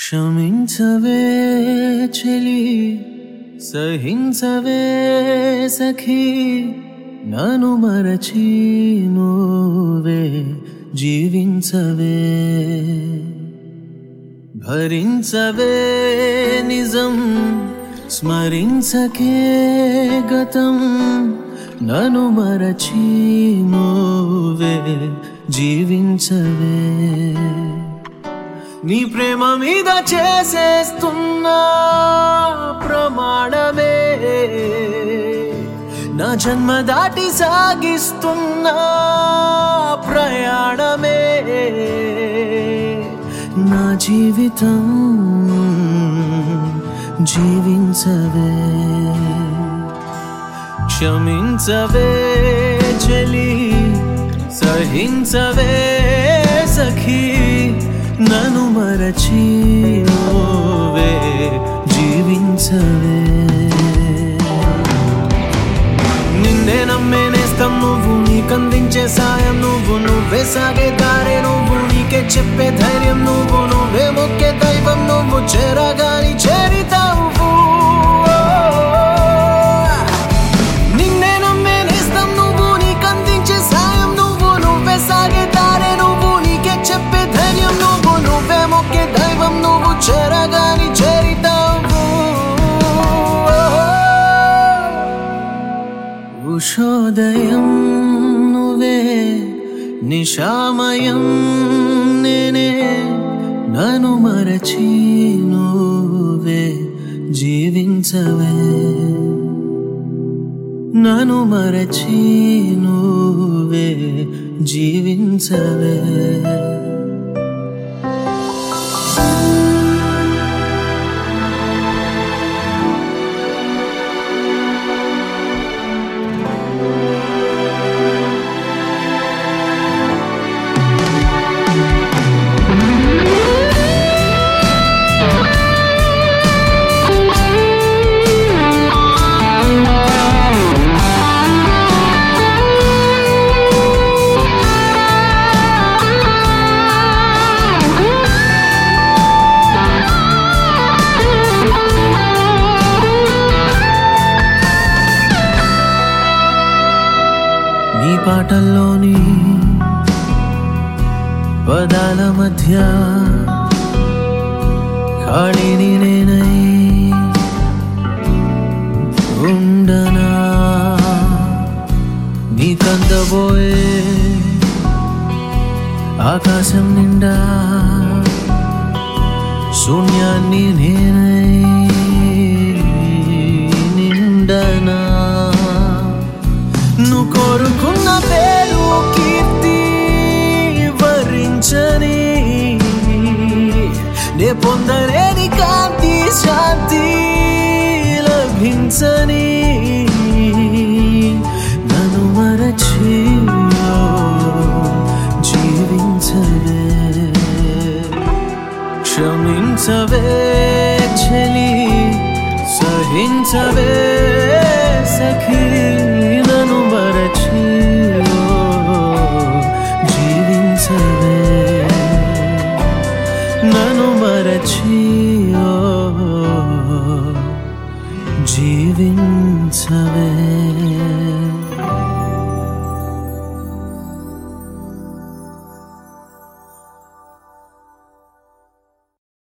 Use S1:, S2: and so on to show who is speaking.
S1: క్షమించవే చెలి సహించవే సఖీ నన్ను మరచి నువ్వే జీవించవే భరించవే నిజం స్మరించకే గతం నన్ను మరచి నువ్వే జీవించవే నీ ప్రేమ మీద చేసేస్తున్నా ప్రమాణమే నా జన్మ దాటి సాగిస్తున్నా ప్రయాణమే నా జీవితం జీవించవే క్షమించవే చెలి సహించవే సఖీ నన్ను మరచి నువ్వే జీవించవే నిన్నే నమ్మేనేస్తం నువ్వు నీకందించే సాయం నువ్వే సాగే దారే నువ్వు నీకే చెప్పే ధైర్యం నువ్వే మొక్కే దైవం నువ్వు చేరగాని చేరితావు నిన్నే నమ్మేనేస్తం నువ్వు నీకందించే సాయం నువ్వే సాగే దారే నువ్వు నీకే చెప్పే ధైర్యం నువ్వే మొక్కే దైవం నువ్వు చేరగాని చేరితావు ఉషోదయం నువ్వే నిశామయం నేనే నన్ను మరచి నువ్వే జీవించవే నన్ను మరచి నువ్వే జీవించవే నీ పాటల్లోని పదాల మధ్య ఖాళీని నేనై ఉండనా నీ కందబోయే ఆకాశం నిండా శూన్యాన్ని నేనై నిండనా నువ్వు కోరుకున్న పేరు కీర్తి వరించని నే పొందలేని కాంతి శాంతి లభించని నన్ను మరచి జీవించవే క్షమించవే చెలి సహించవే సఖీ నన్ను మరచి జీవించవే నన్ను మరచి జీవించవే